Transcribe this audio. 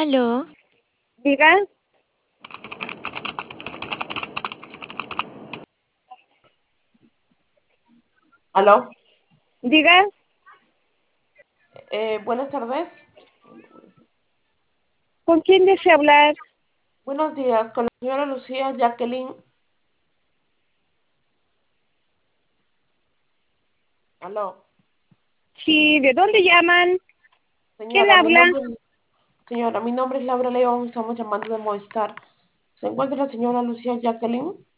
Aló, Diga, Aló, diga, buenas tardes. ¿con quién desea hablar? Buenos días, con la señora Lucía Jacqueline. Aló, Sí, ¿de dónde llaman? ¿Quién señora, habla? mi nombre es Laura León, estamos llamando de Movistar. ¿Se encuentra la señora Lucía Jacqueline?